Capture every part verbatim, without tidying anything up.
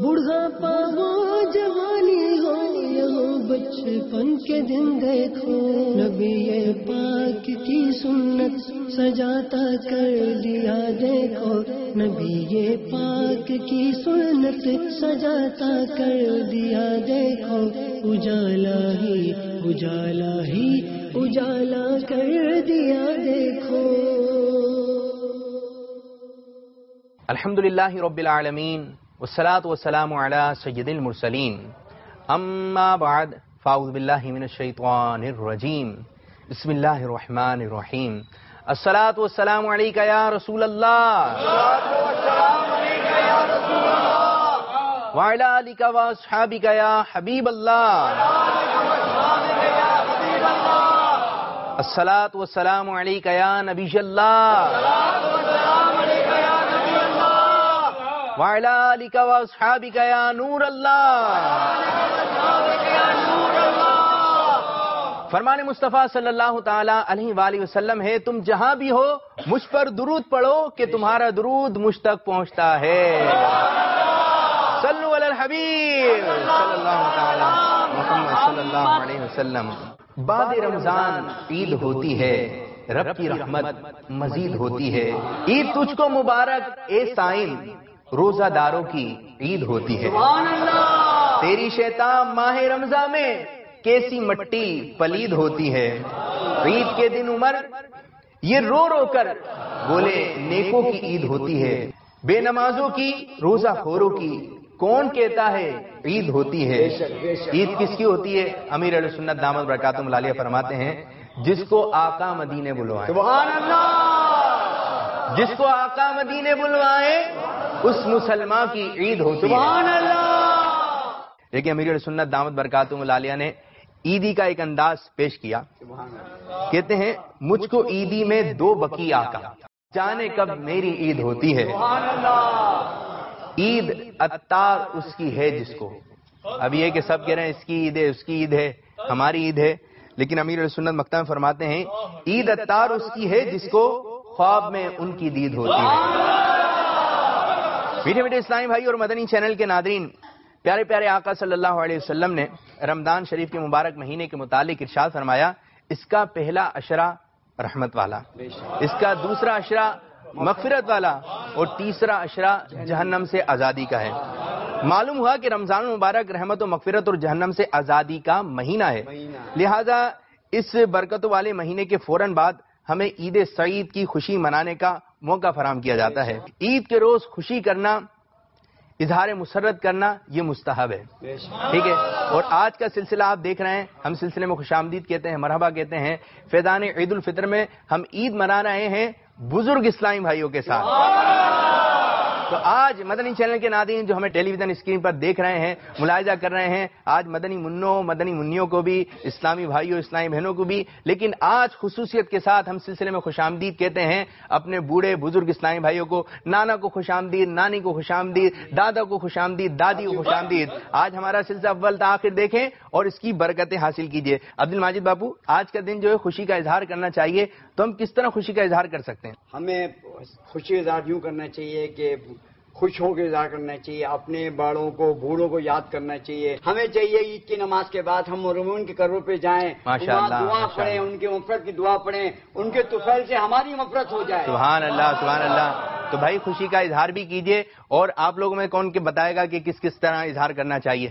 بڑھاپا ہو جوانی ہو یہ ہو بچپن کے دن دیکھو نبی پاک کی سنت سجاتا کر دیا دیکھو نبی پاک کی سنت سجاتا کر دیا دیکھو اجالا ہی اجالا ہی اجالا کر دیا دیکھو. الحمدللہ رب العالمین والصلاة والسلام علی سید المرسلین اما بعد فاعوذ باللہ من الشیطان الرجیم بسم اللہ الرحمن الرحیم الصلاة والسلام علیکہ یا رسول اللہ وعلی آلکہ واصحابکہ یا حبیب اللہ الصلاة والسلام علیکہ یا نبی اللہ وعلی آلکہ واصحابکہ یا نور اللہ. فرمان مصطفیٰ صلی اللہ تعالی علیہ وآلہ وسلم ہے تم جہاں بھی ہو مجھ پر درود پڑھو کہ تمہارا درود مجھ تک پہنچتا ہے. صلو علی الحبیب صلی اللہ تعالی محمد صلی اللہ علیہ وسلم. بعد رمضان عید ہوتی ہے رب کی رحمت مزید ہوتی ہے. عید تجھ کو مبارک اے سائن روزہ داروں کی عید ہوتی ہے. تیری شیطان ماہ رمضان میں کیسی مٹی پلید ہوتی ہے. عید کے دن عمر یہ رو رو کر بولے نیکوں کی عید ہوتی ہے. بے نمازوں کی روزہ خوروں کی کون کہتا ہے عید ہوتی ہے. عید کس کی ہوتی ہے؟ امیر علیہ سنت دامت برکاتہم العالیہ فرماتے ہیں جس کو آقا مدینے بلوائے. سبحان اللہ. جس کو آقا مدینے بلوائے اس مسلمان کی عید ہوتی ہے. سبحان اللہ. لیکن امیر علیہ سنت دامت برکاتہم العالیہ نے عیدی کا ایک انداز پیش کیا. کہتے ہیں مجھ کو عیدی میں دو بکی آقا جانے کب میری عید ہوتی ہے. عید عطار اس کی ہے جس کو. اب یہ کہ سب کہہ رہے ہیں اس کی عید ہے اس کی عید ہے ہماری عید ہے لیکن امیر علیہ سنت مکتب میں فرماتے ہیں عید عطار اس کی ہے جس کو خواب میں ان کی دید ہوتی ہے. میٹھے میٹھے اسلامی بھائی اور مدنی چینل کے ناظرین پیارے پیارے آقا صلی اللہ علیہ وسلم نے رمضان شریف کے مبارک مہینے کے متعلق ارشاد فرمایا اس کا پہلا عشرہ رحمت والا اس کا دوسرا عشرہ مغفرت والا اور تیسرا عشرہ جہنم سے آزادی کا ہے. معلوم ہوا کہ رمضان المبارک رحمت و مغفرت اور جہنم سے آزادی کا مہینہ ہے. لہذا اس برکتوں والے مہینے کے فوراً بعد ہمیں عید سعید کی خوشی منانے کا موقع فراہم کیا جاتا ہے. عید کے روز خوشی کرنا اظہار مسرت کرنا یہ مستحب ہے. ٹھیک ہے. اور آج کا سلسلہ آپ دیکھ رہے ہیں ہم سلسلے میں خوش آمدید کہتے ہیں مرحبا کہتے ہیں. فیضان عید الفطر میں ہم عید منا رہے ہیں بزرگ اسلامی بھائیوں کے ساتھ. تو آج مدنی چینل کے ناظرین جو ہمیں ٹیلی ویژن اسکرین پر دیکھ رہے ہیں ملاحظہ کر رہے ہیں آج مدنی منوں مدنی منیوں کو بھی اسلامی بھائیوں اسلامی بہنوں کو بھی لیکن آج خصوصیت کے ساتھ ہم سلسلے میں خوش آمدید کہتے ہیں اپنے بوڑھے بزرگ اسلامی بھائیوں کو. نانا کو خوش آمدید نانی کو خوش آمدید دادا کو خوش آمدید دادی کو خوش آمدید. آج ہمارا سلسلہ اول تا آخر دیکھیں اور اس کی برکتیں حاصل کیجیے. عبد الماجد باپو آج کا دن جو ہے خوشی کا اظہار کرنا چاہیے تو ہم کس طرح خوشی کا اظہار کر سکتے ہیں؟ ہمیں خوشی اظہار یوں کرنا چاہیے کہ خوش ہو کے اظہار کرنا چاہیے. اپنے بڑوں کو بوڑھوں کو یاد کرنا چاہیے. ہمیں چاہیے عید کی نماز کے بعد ہم مرحومین کے قبروں پہ جائیں دعا پڑھیں ان کے مغفرت کی دعا پڑھیں ان کے طفیل سے ہماری مغفرت ہو جائے. سبحان اللہ سبحان اللہ. تو بھائی خوشی کا اظہار بھی کیجیے اور آپ لوگوں میں کون کے بتائے گا کہ کس کس طرح اظہار کرنا چاہیے.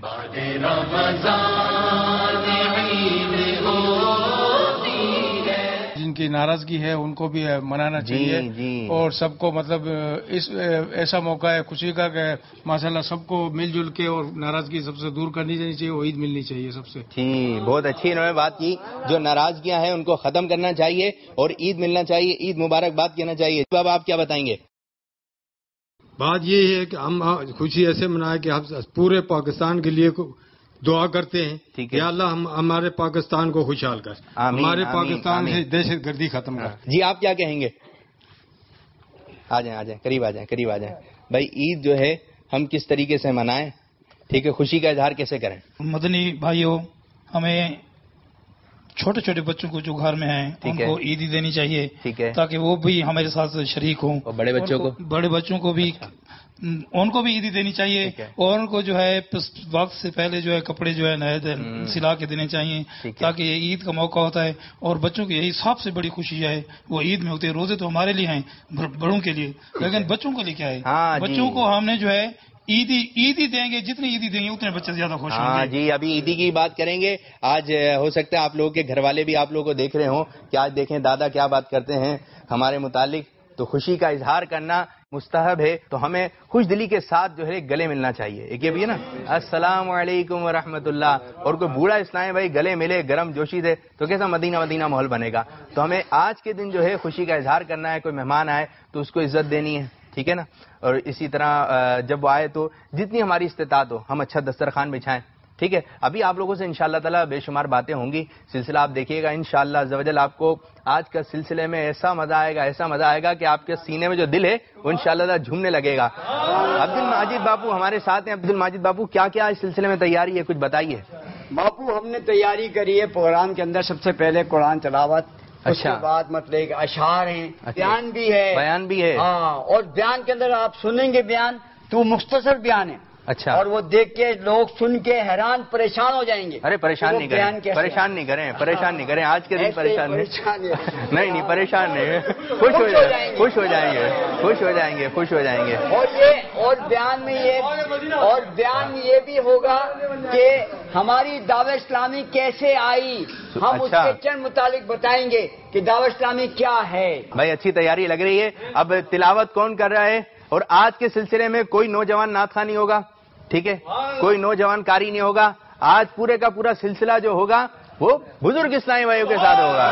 جن کی ناراضگی ہے ان کو بھی منانا چاہیے جی جی. اور سب کو مطلب اس ایسا موقع ہے خوشی کا کہ ماشاءاللہ سب کو مل جل کے اور ناراضگی سب سے دور کرنی چاہیے اور عید ملنی چاہیے سب سے. جی بہت اچھی انہوں نے بات کی. جو ناراضگیاں ہیں ان کو ختم کرنا چاہیے اور عید ملنا چاہیے عید مبارک بات کہنا چاہیے. اب آپ کیا بتائیں گے؟ بات یہ ہے کہ ہم خوشی ایسے منائیں کہ ہم پورے پاکستان کے لیے دعا کرتے ہیں یا اللہ ہم ہمارے پاکستان کو خوشحال کر ہمارے پاکستان سے دہشت گردی ختم کر. جی آپ کیا کہیں گے؟ آ جائیں آ جائیں قریب آ جائیں قریب آ جائیں. بھائی عید جو ہے ہم کس طریقے سے منائیں ٹھیک ہے خوشی کا اظہار کیسے کریں؟ مدنی بھائیوں ہمیں چھوٹے چھوٹے بچوں کو جو گھر میں ہیں ان کو عیدی دینی چاہیے، ٹھیک ہے، تاکہ وہ بھی ہمارے ساتھ شریک ہوں. اور بڑے بچوں کو بڑے بچوں کو بھی ان کو بھی عیدی دینی چاہیے، اور ان کو جو ہے وقت سے پہلے جو ہے کپڑے جو ہے نئے سلا کے دینے چاہیے، تاکہ یہ عید کا موقع ہوتا ہے. اور بچوں کی یہی سب سے بڑی خوشی ہے وہ عید میں ہوتی ہے. روزے تو ہمارے لیے ہیں بڑوں کے لیے، لیکن بچوں کے لیے کیا ہے، بچوں کو ہم نے جو ہے عیدی عیدی دیں گے، جتنی عیدی دیں گے اتنے بچے زیادہ خوش ہوں گے. ہاں جی، ابھی عیدی کی بات کریں گے. آج ہو سکتا ہے آپ لوگوں کے گھر والے بھی آپ لوگوں کو دیکھ رہے ہوں کہ آج دیکھیں دادا کیا بات کرتے ہیں ہمارے متعلق. تو خوشی کا اظہار کرنا مستحب ہے، تو ہمیں خوش دلی کے ساتھ جو ہے گلے ملنا چاہیے. ایک یہ بھی ہے نا، السلام علیکم ورحمۃ اللہ، اور کوئی بوڑھا اسلام بھائی گلے ملے گرم جوشی دے تو کیسا مدینہ مدینہ ماحول بنے گا. تو ہمیں آج کے دن جو ہے خوشی کا اظہار کرنا ہے. کوئی مہمان آئے تو اس کو عزت دینی ہے، ٹھیک ہے نا. اور اسی طرح جب وہ آئے تو جتنی ہماری استطاعت ہو ہم اچھا دسترخوان بچھائیں، ٹھیک ہے. ابھی آپ لوگوں سے انشاءاللہ تعالی بے شمار باتیں ہوں گی، سلسلہ آپ دیکھیے گا انشاءاللہ عز و جل. آپ کو آج کا سلسلے میں ایسا مزہ آئے گا، ایسا مزہ آئے گا کہ آپ کے سینے میں جو دل ہے وہ انشاءاللہ تعالی جھومنے لگے گا. عبد الماجد باپو ہمارے ساتھ ہیں. عبد الماجد باپو کیا کیا اس سلسلے میں تیاری ہے، کچھ بتائیے. باپو ہم نے تیاری کری ہے پروگرام کے اندر سب سے پہلے قرآن تلاوت، اس کے بعد مطلب اشعار ہیں، بیان بھی ہے، بیان بھی ہے. ہاں، اور بیان کے اندر آپ سنیں گے بیان تو مختصر بیان ہے. اچھا، اور وہ دیکھ کے لوگ سن کے حیران پریشان ہو جائیں گے. ارے پریشان نہیں کریں، پریشان نہیں کریں، پریشان نہیں کریں. آج کے دن پریشان نہیں نہیں پریشان نہیں، خوش ہو جائیں گے، خوش ہو جائیں گے، خوش ہو جائیں گے، خوش ہو جائیں گے. اور یہ اور بیان میں یہ اور بیان یہ بھی ہوگا کہ ہماری دعوت اسلامی کیسے آئی، ہم اس کے چند متعلق بتائیں گے کہ دعوت اسلامی کیا ہے. بھائی اچھی تیاری لگ رہی ہے. اب تلاوت کون کر رہا ہے؟ اور آج کے سلسلے میں کوئی نوجوان نعت خوانی ہوگا، ٹھیک ہے، کوئی نوجوان قاری نہیں ہوگا. آج پورے کا پورا سلسلہ جو ہوگا وہ بزرگ اسلامی بھائیوں کے ساتھ ہوگا.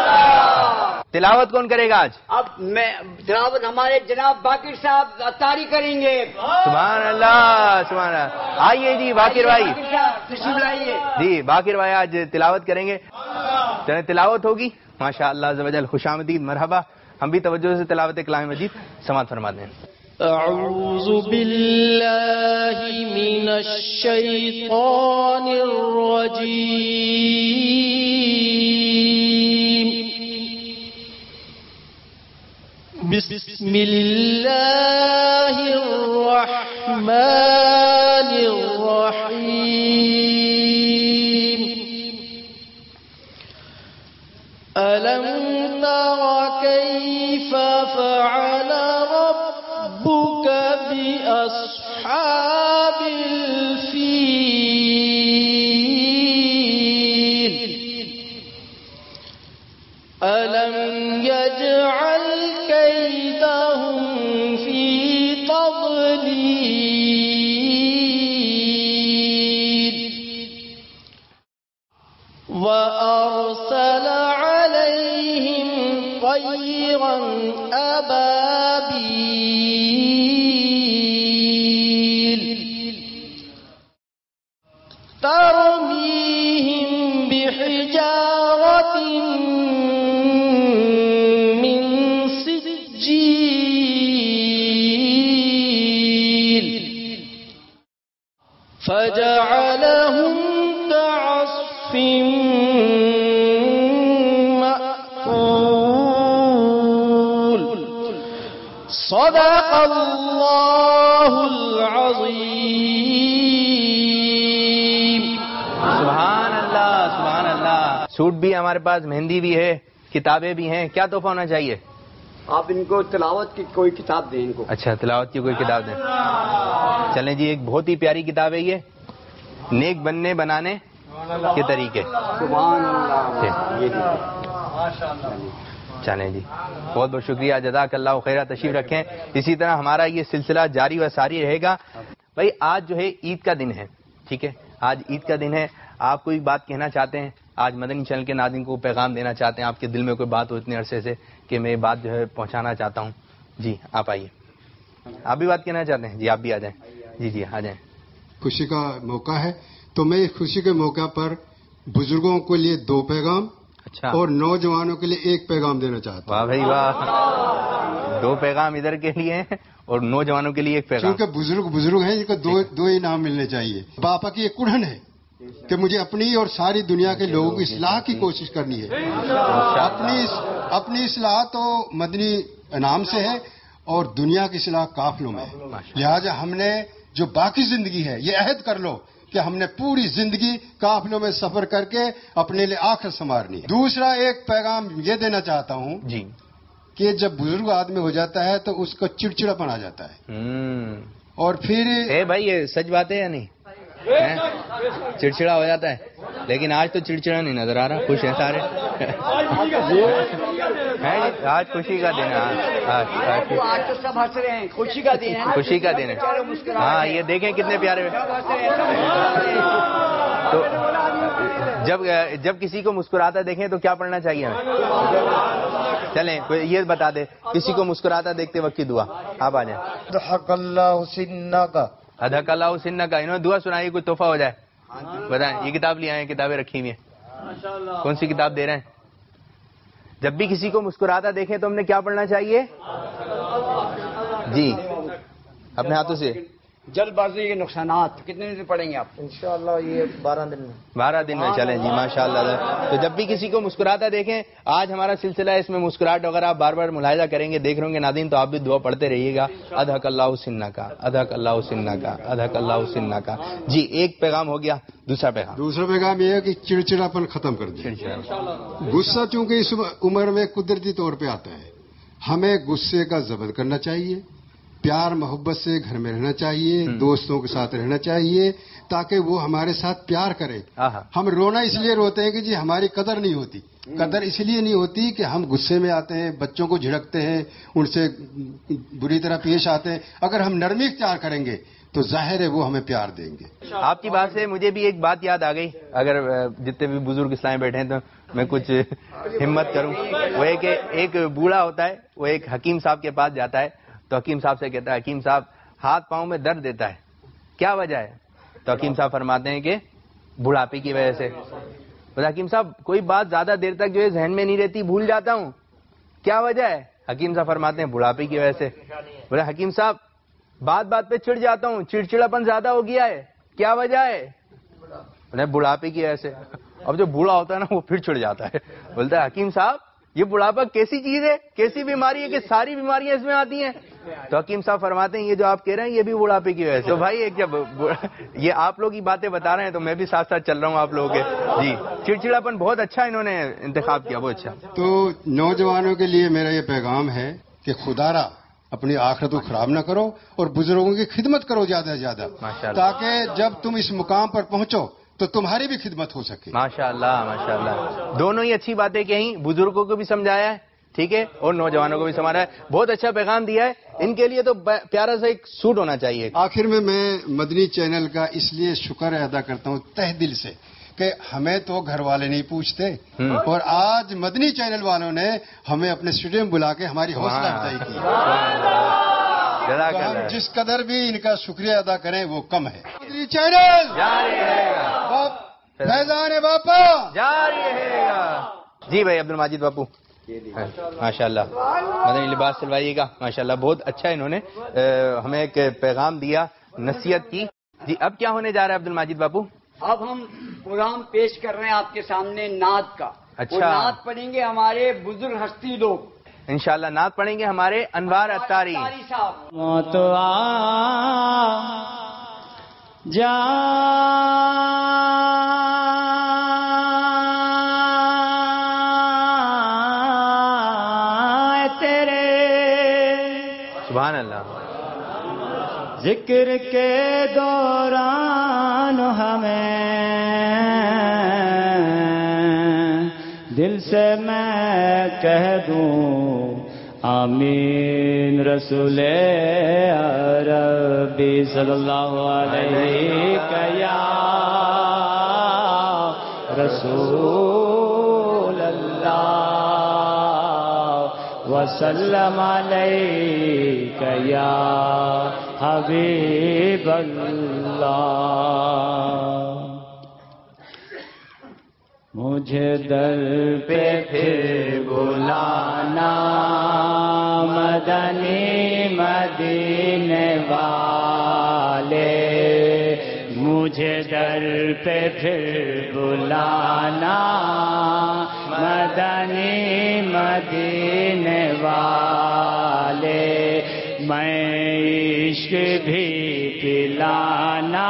تلاوت کون کرے گا آج؟ اب میں تلاوت ہمارے جناب باقر صاحب اتاری کریں گے. سبحان اللہ، سبحان اللہ. آئیے جی باقر بھائی، تشریف لائیے. جی باقر بھائی آج تلاوت کریں گے. چلیں تلاوت ہوگی ماشاء اللہ عز و جل. خوش آمدید، مرحبا. ہم بھی توجہ سے تلاوت کلام مجید سماعت فرما دیں. اعوذ باللہ من الشیطان الرجیم. بسم اللہ الرحمن الرحیم. ألم تر كيف فعل ربك بأصحاب الفيل ألم يجعل كيدهم في تضليل وأرسل عليهم طيرا أبابيل ترميهم بحجارة من سجيل فجعلهم كعصف مأكول. صدق اللہ العظیم. سبحان اللہ، سبحان اللہ. سوٹ بھی ہمارے پاس، مہندی بھی ہے، کتابیں بھی ہیں. کیا تحفہ ہونا چاہیے؟ آپ ان کو تلاوت کی کوئی کتاب دیں ان کو. اچھا، تلاوت کی کوئی کتاب دیں. چلیں جی، ایک بہت ہی پیاری کتاب ہے یہ، نیک بننے بنانے کے طریقے. سبحان اللہ. چلیں جی، بہت بہت شکریہ، جزاک اللہ خیرہ. تشریف رکھیں. اسی طرح ہمارا یہ سلسلہ جاری و ساری رہے گا. بھائی آج جو ہے عید کا دن ہے، ٹھیک ہے، آج عید کا دن ہے. آپ کوئی بات کہنا چاہتے ہیں؟ آج مدنی چینل کے ناظرین کو پیغام دینا چاہتے ہیں؟ آپ کے دل میں کوئی بات ہو اتنے عرصے سے کہ میں یہ بات جو ہے پہنچانا چاہتا ہوں؟ جی آپ آئیے. آپ بھی بات کہنا چاہتے ہیں؟ جی آپ بھی آ جائیں. جی جی آ جائیں. خوشی کا موقع ہے تو میں اس خوشی کے موقع پر بزرگوں کے لیے دو پیغام، اچھا، اور نوجوانوں کے لیے ایک پیغام دینا چاہتا ہوں. واہ بھائی واہ. دو پیغام ادھر کے لیے ہیں اور نوجوانوں کے لیے ایک پیغام. کیونکہ بزرگ بزرگ ہیں، ان کو دو دو انعام ملنے چاہیے. باپا کی ایک کڑھن ہے، کہ مجھے اپنی اور ساری دنیا کے لوگوں کی اصلاح کی کوشش کرنی ہے. اپنی اپنی اصلاح تو مدنی انعام سے ہے اور دنیا کی اصلاح قافلوں میں ہے. لہٰذا ہم نے جو باقی زندگی ہے یہ عہد کر لو کہ ہم نے پوری زندگی قافلوں میں سفر کر کے اپنے لیے آخر سنوارنی ہے. دوسرا ایک پیغام یہ دینا چاہتا ہوں جی کہ جب بزرگ آدمی ہو جاتا ہے تو اس کو چڑچڑاپن آ جاتا ہے اور پھر اے بھائی یہ سچ بات ہے یا نہیں؟ چڑچڑا ہو جاتا ہے. لیکن آج تو چڑچڑا نہیں نظر آ رہا, خوش ہیں سارے. آج خوشی کا دن ہے. آج تو سب ہنس رہے ہیں, خوشی کا دن ہے, خوشی کا دن ہے. ہاں یہ دیکھیں کتنے پیارے. تو جب جب کسی کو مسکراتا دیکھیں تو کیا پڑھنا چاہیے ہمیں؟ چلیں یہ بتا دے کسی کو مسکراتا دیکھتے وقت کی دعا. آپ آ جائیں. حق اللہ سنہ کا ادھک اللہ سنہ کا. انہوں نے دعا سنائی, کوئی تحفہ ہو جائے بتائیں. یہ کتاب لے آئے ہیں, کتابیں رکھی ہوئی ہیں. کون سی کتاب دے رہے ہیں؟ جب بھی کسی کو مسکراتا دیکھیں تو ہم نے کیا پڑھنا چاہیے؟ جی اپنے ہاتھوں سے. جلد بازی کے نقصانات کتنے دن پڑیں گے آپ؟ انشاءاللہ یہ بارہ دن میں بارہ دن میں چلیں جی ماشاءاللہ. تو جب بھی کسی کو مسکراتا دیکھیں, آج ہمارا سلسلہ ہے, اس میں مسکراہٹ وغیرہ آپ بار بار ملاحظہ کریں گے, دیکھ رہے ہوں گے ناظرین, تو آپ بھی دعا پڑھتے رہیے گا. ادھک اللہ سنہ کا, ادھک اللہ سنہ کا, ادھک اللہ سنہ کا. جی ایک پیغام ہو گیا. دوسرا پیغام دوسرا پیغام یہ ہے کہ چڑچڑاپن ختم کر دیں. غصہ چونکہ اس عمر میں قدرتی طور پہ آتا ہے, ہمیں غصے کا ضبط کرنا چاہیے. پیار محبت سے گھر میں رہنا چاہیے, دوستوں کے ساتھ رہنا چاہیے تاکہ وہ ہمارے ساتھ پیار کرے. ہم رونا اس لیے روتے ہیں کہ جی ہماری قدر نہیں ہوتی. قدر اس لیے نہیں ہوتی کہ ہم غصے میں آتے ہیں, بچوں کو جھڑکتے ہیں, ان سے بری طرح پیش آتے ہیں. اگر ہم نرمی اختیار کریں گے تو ظاہر ہے وہ ہمیں پیار دیں گے. آپ کی بات سے مجھے بھی ایک بات یاد آ گئی. اگر جتنے بھی بزرگ اسلام بیٹھے ہیں تو میں کچھ ہمت کروں. وہ ہے کہ ایک بوڑھا ہوتا ہے, وہ ایک حکیم صاحب کے پاس جاتا ہے, تو حکیم صاحب سے کہتا ہے, حکیم صاحب ہاتھ پاؤں میں درد دیتا ہے, کیا وجہ ہے؟ تو حکیم صاحب فرماتے ہیں کہ بڑھاپے کی وجہ سے. بولا حکیم صاحب کوئی بات زیادہ دیر تک جو ہے ذہن میں نہیں رہتی, بھول جاتا ہوں, کیا وجہ ہے؟ حکیم صاحب فرماتے ہیں بڑھاپے کی وجہ سے. بولا حکیم صاحب بات بات پہ چڑ جاتا ہوں, چڑچڑاپن زیادہ ہو گیا ہے, کیا وجہ ہے؟ بولا بڑھاپے کی وجہ سے. اب جو بوڑھا ہوتا ہے نا وہ پھر چڑ جاتا ہے, بولتا ہے حکیم صاحب یہ بڑھاپا کیسی چیز ہے, کیسی بیماری ہے کہ ساری بیماریاں اس میں آتی ہیں؟ تو حکیم صاحب فرماتے ہیں یہ جو آپ کہہ رہے ہیں یہ بھی بڑھاپے کی وجہ سے. تو بھائی ایک جب یہ آپ لوگ کی باتیں بتا رہے ہیں تو میں بھی ساتھ ساتھ چل رہا ہوں آپ لوگوں کے. جی چڑچڑاپن بہت اچھا انہوں نے انتخاب کیا, بہت اچھا. تو نوجوانوں کے لیے میرا یہ پیغام ہے کہ خدا را اپنی آخرت کو خراب نہ کرو اور بزرگوں کی خدمت کرو زیادہ سے زیادہ, تاکہ جب تم اس مقام پر پہنچو تو تمہاری بھی خدمت ہو سکے. ماشاء اللہ ماشاء اللہ, دونوں ہی اچھی باتیں کہیں, بزرگوں کو بھی سمجھایا ہے, ٹھیک ہے, اور نوجوانوں کو بھی سمجھایا ہے. بہت اچھا پیغام دیا ہے. ان کے لیے تو پیارا سا ایک سوٹ ہونا چاہیے. آخر میں میں مدنی چینل کا اس لیے شکر ادا کرتا ہوں تہ دل سے کہ ہمیں تو گھر والے نہیں پوچھتے, اور آج مدنی چینل والوں نے ہمیں اپنے اسٹوڈیو میں بلا کے ہماری حوصلہ افزائی کی. ہم جس قدر بھی ان کا شکریہ ادا کریں وہ کم ہے. مدنی چینل فیضان باپا جاری رہے گا. جی بھائی عبد الماجد باپو ماشاء اللہ مدنی لباس سلوائیے گا. ماشاء اللہ بہت اچھا انہوں نے ہمیں ایک پیغام دیا, نصیحت کی. جی اب کیا ہونے جا رہا ہے عبد الماجد باپو؟ اب ہم پروگرام پیش کر رہے ہیں آپ کے سامنے نعت کا. اچھا, نعت پڑھیں گے ہمارے بزرگ ہستی لوگ, انشاءاللہ نعت پڑھیں گے ہمارے انوار اتاری صاحب. جا تیرے سبحان اللہ. ذکر کے دوران ہمیں دل سے میں کہہ دوں آمین رسول عربی صلی اللہ علیہ یا رسول اللہ وسلم علیک یا حبیب اللہ. مجھے در پہ پھر بلانا مدنی مدینے والے, مجھے مجھے در پہ پھر بلانا مدنی مدینے والے میں عشق بھی پلانا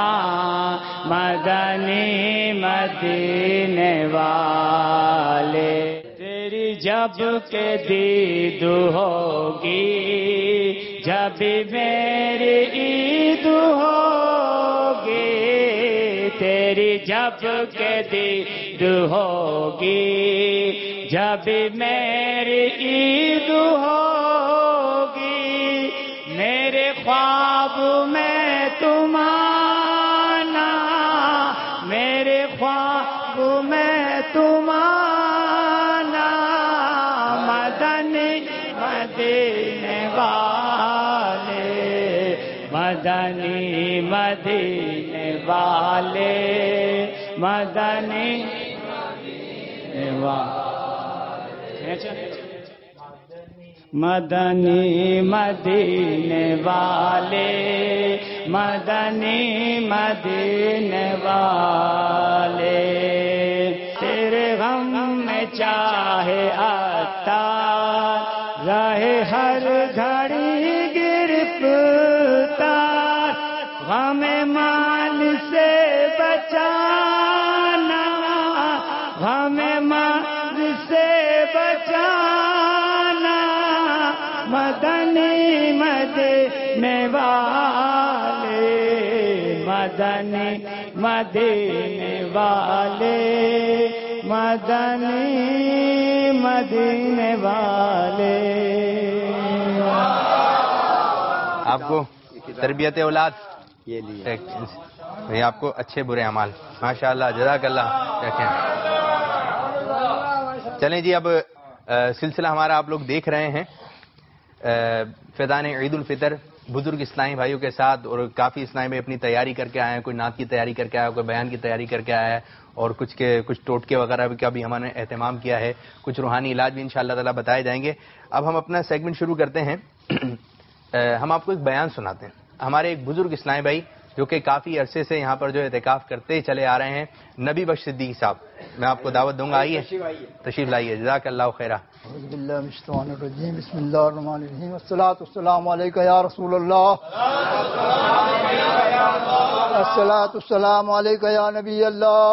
مدنی مدینے والے تیری جب کہ دید ہوگی جب میری عید ہوگی تیری جب کہ دید ہوگی جب میری عید ہوگی میرے خواب میں تم آنا میرے خواب میں تم آنا مدنی مدینے والے مدنی مدینے والے مدنی مدینے والے مدنی مدینے والے مدنی مدینے والے تیرے غم میں چاہے عطار رہے ہر گھڑی گرفتار غم مال سے بچانا غم مال سے بچانا مدنی مدینے والے مدنی مدینے والے مدنی مدینے والے. آپ کو تربیت اولاد یہ لیے آپ کو اچھے برے اعمال ماشاء اللہ جزاک اللہ رکھیں. چلیں جی اب سلسلہ ہمارا آپ لوگ دیکھ رہے ہیں فیضان عید الفطر بزرگ اسلامی بھائیوں کے ساتھ اور کافی اسلامی بھائی اپنی تیاری کر کے آئے ہیں. کوئی نعت کی تیاری کر کے آیا ہے کوئی بیان کی تیاری کر کے آیا ہے اور کچھ کے کچھ ٹوٹکے وغیرہ کا بھی ہمارے اہتمام کیا ہے. کچھ روحانی علاج بھی انشاءاللہ تعالی بتائے جائیں گے. اب ہم اپنا سیگمنٹ شروع کرتے ہیں. ہم آپ کو ایک بیان سناتے ہیں. ہمارے ایک بزرگ اسلامی بھائی جو کہ کافی عرصے سے یہاں پر جو اعتکاف کرتے چلے آ رہے ہیں نبی بخش صدیقی صاحب میں آپ کو دعوت دوں گا. آئیے تشریف لائیے جزاک اللہ خیرہ. اعوذ باللہ من الشیطان الرجیم بسم اللہ الرحمن الرحیم والصلاۃ والسلام علیک یا رسول اللہ الصلاۃ والسلام علیک یا نبی اللہ.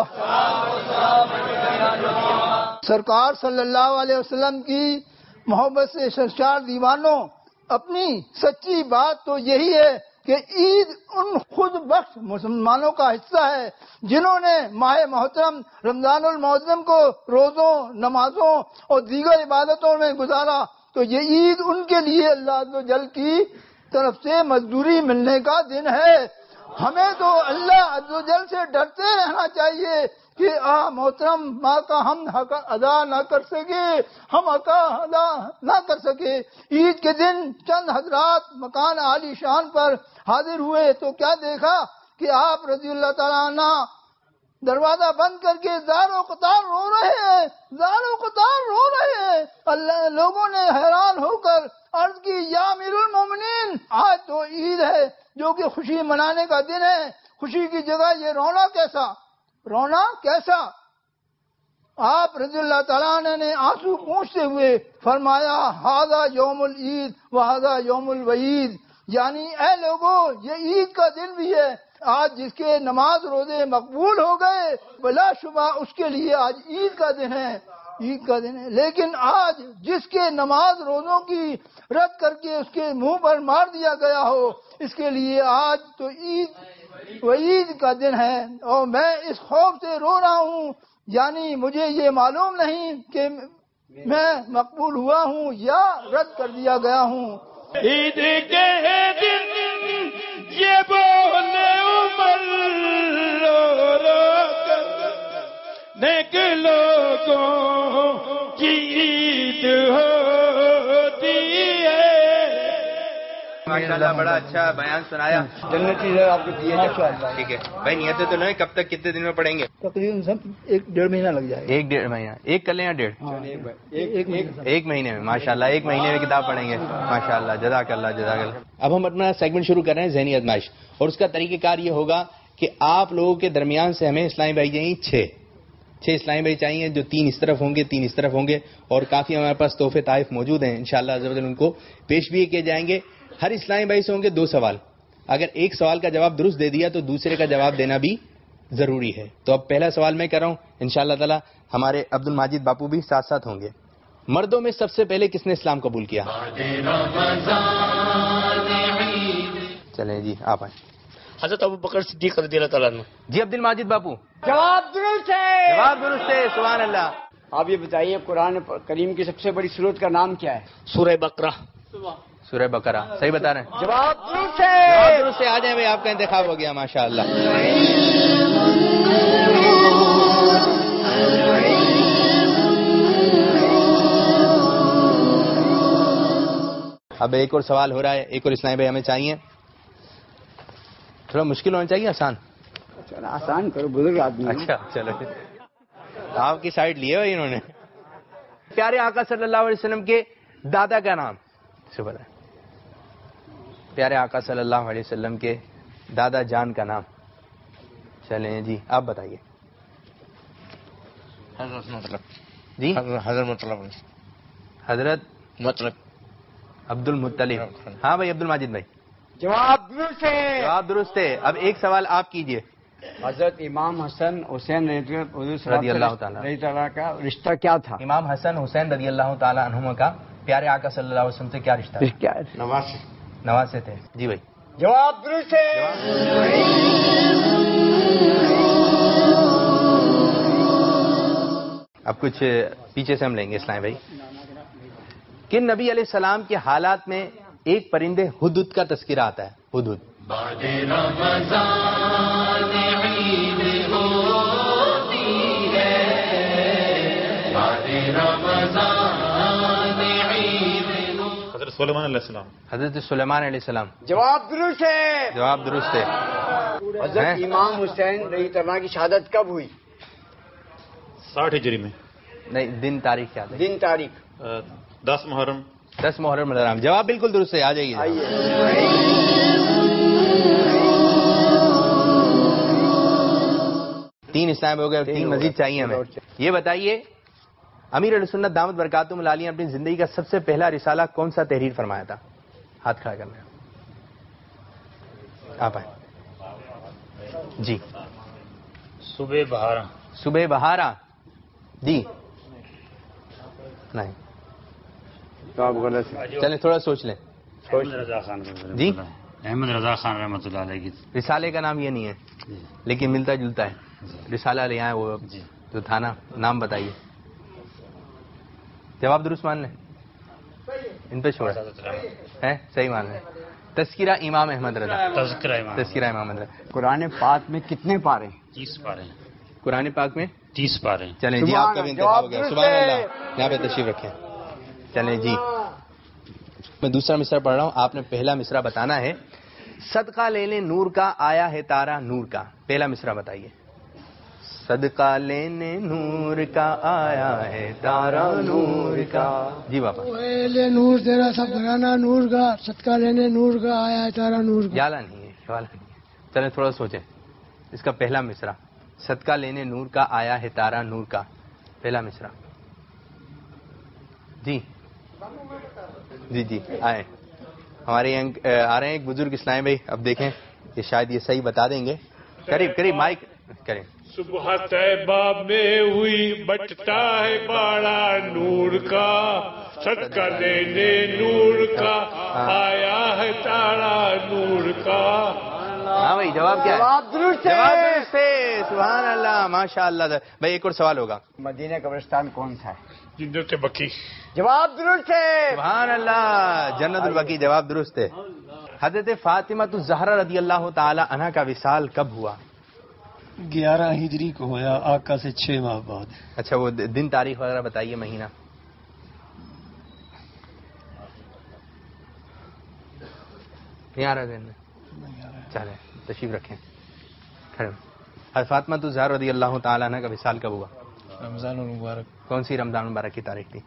سرکار صلی اللہ علیہ وسلم کی محبت سے سرشار دیوانوں اپنی سچی بات تو یہی ہے کہ عید ان خود بخش مسلمانوں کا حصہ ہے جنہوں نے ماہ محترم رمضان المعظم کو روزوں نمازوں اور دیگر عبادتوں میں گزارا. تو یہ عید ان کے لیے اللہ عز و جل کی طرف سے مزدوری ملنے کا دن ہے. ہمیں تو اللہ عز و جل سے ڈرتے رہنا چاہیے کہ آ محترم ماں کا ہم حق ادا نہ کر سکے ہم حق ادا نہ کر سکے. عید کے دن چند حضرات مکان عالی شان پر حاضر ہوئے تو کیا دیکھا کہ آپ رضی اللہ تعالیٰ عنہ دروازہ بند کر کے زار و قطار رو رہے ہیں زار و قطار رو رہے ہیں. اللہ لوگوں نے حیران ہو کر عرض کی یا امیر المومنین آج تو عید ہے جو کہ خوشی منانے کا دن ہے. خوشی کی جگہ یہ رونا کیسا رونا کیسا. آپ رضی اللہ تعالیٰ عنہ نے آنسو پوچھتے ہوئے فرمایا ہذا یوم العید و ہذا یوم الوعید. یعنی اے لوگوں یہ عید کا دن بھی ہے آج جس کے نماز روزے مقبول ہو گئے بلا شبہ اس کے لیے آج عید کا دن ہے عید کا دن ہے. لیکن آج جس کے نماز روزوں کی رد کر کے اس کے منہ پر مار دیا گیا ہو اس کے لیے آج تو عید وعید کا دن ہے. اور میں اس خوف سے رو رہا ہوں یعنی مجھے یہ معلوم نہیں کہ میں مقبول ہوا ہوں یا رد کر دیا گیا ہوں. عید کے دن یہ بولے عمر رو رو کر نیک لوگوں کی عید ہوتی ہے. ماشاءاللہ بڑا اچھا بیان سنایا. جنتی آپ کو دیے ٹھیک ہے بھائی نیتیں تو نہیں کب تک کتنے دن میں پڑھیں گے؟ تقریباً ایک ڈیڑھ مہینہ لگ جائے گا. ایک ڈیڑھ مہینہ ایک کر لیں یا ڈیڑھ ایک مہینے میں ماشاءاللہ ایک مہینے میں کتاب پڑھیں گے ماشاءاللہ جزاک اللہ جزاک اللہ. اب ہم اپنا سیگمنٹ شروع کر رہے ہیں ذہنی آزمائش اور اس کا طریقہ کار یہ ہوگا کہ آپ لوگوں کے درمیان سے ہمیں اسلامی بھائی چاہیے چھ چھ اسلامی بھائی چاہیے جو تین اس طرف ہوں گے تین اس طرف ہوں گے اور کافی ہمارے پاس تحفے طائف موجود ہیں انشاءاللہ عز و جل ان کو پیش بھی کیے جائیں گے. ہر اسلامی بھائی سے ہوں گے دو سوال. اگر ایک سوال کا جواب درست دے دیا تو دوسرے کا جواب دینا بھی ضروری ہے. تو اب پہلا سوال میں کر رہا ہوں انشاءاللہ تعالی ہمارے عبد الماجد باپو بھی ساتھ ساتھ ہوں گے. مردوں میں سب سے پہلے کس نے اسلام قبول کیا؟ چلیں جی آپ آئیں. حضرت ابو بکر صدیق رضی اللہ تعالیٰ عنہ. جی عبد الماجد باپو جواب درست ہے. جواب درست ہے. سبحان اللہ. آپ یہ بتائیے قرآن کریم کی سب سے بڑی سورت کا نام کیا ہے؟ سورہ بقرہ. سورہ بقرہ. صحیح بتا رہے ہیں. جواب درست ہے. جواب درست ہے. آ جائیں بھائی آپ کا انتخاب ہو گیا ماشاء اللہ. اب ایک اور سوال ہو رہا ہے. ایک اور اسلامی بھائی ہمیں چاہیے. تھوڑا مشکل ہونا چاہیے آسان. چلو آسان کرو بزرگ آدمی. اچھا چلو آپ کی سائڈ لیے بھائی انہوں نے. پیارے آقا صلی اللہ علیہ وسلم کے دادا کا نام سے بتائیں. پیارے آقا صلی اللہ علیہ وسلم کے دادا جان کا نام. چلیں جی آپ بتائیے. حضرت مطلب. جی حضرت مطلب. حضرت مطلب عبد المطلب. ہاں بھائی عبد الماجد بھائی جواب درست ہے. جواب درست ہے. اب ایک سوال آپ کیجئے. حضرت امام حسن حسین رضی اللہ تعالیٰ رضی تعالیٰ کا رشتہ کیا تھا؟ امام حسن حسین رضی اللہ تعالیٰ عنہما کا پیارے آقا صلی اللہ علیہ وسلم سے کیا رشتہ کیا ہے؟ نواز. نواسے تھے. جی بھائی جواب درست ہے. اب کچھ پیچھے سے ہم لیں گے اسلام بھائی. کن نبی علیہ السلام کے حالات میں ایک پرندے ہدہد کا تذکرہ آتا ہے؟ ہدہد. حضرت سلیمان علیہ السلام. حضرت سلیمان علیہ السلام. جواب درست ہے. جواب درست ہے. حضرت امام حسین رضی تعالیٰ کی شہادت کب ہوئی؟ ساٹھ ہجری میں. نہیں دن تاریخ کیا ہے؟ دن تاریخ دس محرم. دس محرم الحرام. جواب بالکل درست ہے. آ جائیے. تین اسلام ہو گئے. تین مزید چاہیے ہمیں. یہ بتائیے امیر علیہ سنت دامت برکاتہم العالیہ نے اپنی زندگی کا سب سے پہلا رسالہ کون سا تحریر فرمایا تھا؟ ہاتھ کھڑا کرنا ہے. آپ آئیں. جی صبح بہارا. صبح بہارا. جی نہیں چلیں تھوڑا سوچ لیں. احمد رضا خان. جی احمد رضا خان رحمۃ اللہ علیہ کی. رسالے کا نام یہ نہیں ہے لیکن ملتا جلتا ہے. رسالہ لے آئے وہ جو تھا نا. نام بتائیے. جواب درست مان لیں. ان پہ چھوڑا ہے. صحیح مان لیں. تذکرہ امام احمد رضا. تذکرہ امام. تذکرہ امام احمد رضا. قرآن پاک میں کتنے پارے؟ تیس پارے. قرآن پاک میں تیس پارے. چلیں جی آپ کا بھی انتخاب ہو گیا. سبحان اللہ. یہاں پہ تشریف رکھیں. چلیں جی میں دوسرا مصرع پڑھ رہا ہوں. آپ نے پہلا مصرع بتانا ہے. صدقہ لینے نور کا آیا ہے تارا نور کا. پہلا مصرع بتائیے. صدقہ لینے نور کا آیا ہے تارا نور کا. جی بابا. لے نور تیرا سب گھرانا نور کا. صدقہ لینے نور کا آیا ہے تارا نور کا. یالا نہیں ہے. یالا نہیں ہے. چلیں تھوڑا سوچیں. اس کا پہلا مصرع. صدقہ لینے نور کا آیا ہے تارا نور کا. پہلا مصرع. جی جی جی آئے. ہمارے یہاں آ رہے ہیں ایک بزرگ اسلام بھائی. اب دیکھیں یہ شاید یہ صحیح بتا دیں گے. قریب قریب مائک کریں. صبح طیبہ میں ہوئی بٹتا ہے باڑا نور کا. صدقہ لینے نور کا آیا ہے تارا نور کا. ہاں بھائی جواب کیا ہے؟ جواب درست ہے. جواب درست ہے. سبحان اللہ ماشاء اللہ. بھائی ایک اور سوال ہوگا. مدینہ قبرستان کون سا ہے؟ جنت بقیع. جواب درست ہے. سبحان اللہ. جنت البقیع. جواب درست ہے. حضرت فاطمہ الزہرا رضی اللہ تعالی عنہا کا وصال کب ہوا؟ گیارہ ہجری کو ہوا. آقا سے چھ ماہ بعد. اچھا وہ دن تاریخ وغیرہ بتائیے. مہینہ نہیں آ رہا دن میں. چلیں تشریف رکھیں. حضرت فاطمہ الزہرا رضی اللہ تعالی عنہا کا وصال کب ہوا؟ رمضان المبارک. کون سی رمضان مبارک کی تاریخ تھی؟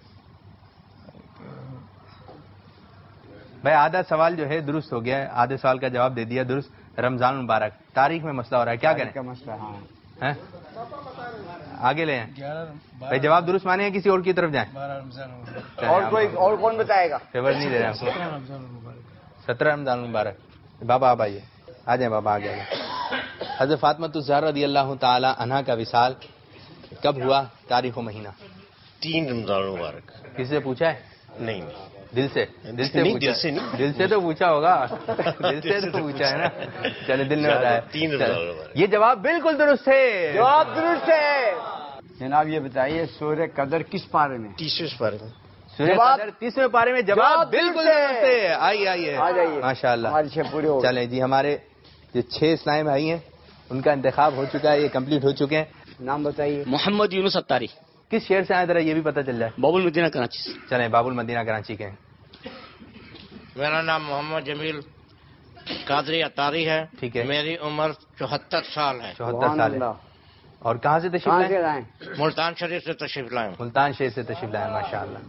بھائی آدھا سوال جو ہے درست ہو گیا ہے. آدھے سوال کا جواب دے دیا درست. رمضان المبارک. تاریخ میں مسئلہ ہو رہا ہے, کیا کریں؟ کا مسئلہ ہاں آگے لیں بھائی, جواب درست مانے ہیں کسی اور کی طرف جائیں؟ اور کوئی اور کون بتائے گا؟ فیور نہیں دے رہے آپ کو. سترہ رمضان المبارک. بابا آپ آئیے, آ جائیں بابا آگے آگے. حضرت فاطمہ الزہرا رضی اللہ تعالی عنہا کا وصال کب ہوا, تاریخ و مہینہ؟ تین رمضان المبارک. کسی سے پوچھا ہے؟ نہیں دل سے دل سے دل سے نہیں, دل سے تو پوچھا ہوگا, دل سے تو پوچھا ہے نا. چلے دل نے بتایا. تین رمضان المبارک. یہ جواب بالکل درست ہے, جواب درست ہے. جناب یہ بتائیے سورہ قدر کس پارے میں؟ تیسویں پارے میں. سورہ قدر تیسویں پارے میں. جواب بالکل درست ہے. آئیے آئیے آ جائیے, ماشاء اللہ. ہماری چھ پورے ہو. چلیں جی, ہمارے جو چھ اسلام بھائی ہیں ان کا انتخاب ہو چکا ہے, یہ کمپلیٹ ہو چکے ہیں. نام بتائیے. محمد یونس اتاری. کس شہر سے آئے ذرا یہ بھی پتہ چل جائے. باب المدینہ کراچی سے. چلیں باب المدینہ کراچی کے. میرا نام محمد جمیل قادری اتاری ہے. ٹھیک ہے. میری عمر چوہتر سال ہے. چوہتر سال ہے. اور کہاں سے تشریف لائیں؟ ملتان شریف سے تشریف لائیں. ملتان شریف سے تشریف لائیں, ماشاء اللہ.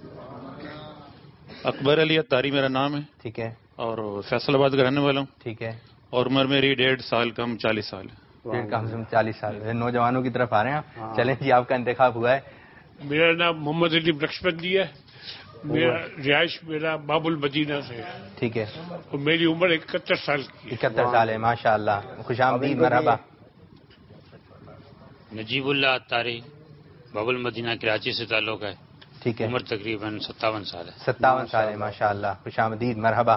اکبر علی اتاری میرا نام ہے. ٹھیک ہے. اور فیصل آباد کا رہنے والا ہوں. ٹھیک ہے. اور عمر میری ڈیڑھ سال کم چالیس سال ہے. ڈیڑھ کم سے کم چالیس سال. نوجوانوں کی طرف آ رہے ہیں. چلیں جی, آپ کا انتخاب ہوا ہے. میرا نام محمد علی بخشبندی ہے. میرا رہائش میرا باب المدینہ سے ہے. ٹھیک ہے. اور میری عمر اکہتر سال کی. اکہتر سال ہے, ماشاء اللہ. خوش آمدید, مرحبا. نجیب اللہ اتاری, باب المدینہ کراچی سے تعلق ہے. ٹھیک ہے. عمر تقریباً ستاون سال ہے. ستاون سال ہے, ماشاء اللہ. خوش آمدید, مرحبا.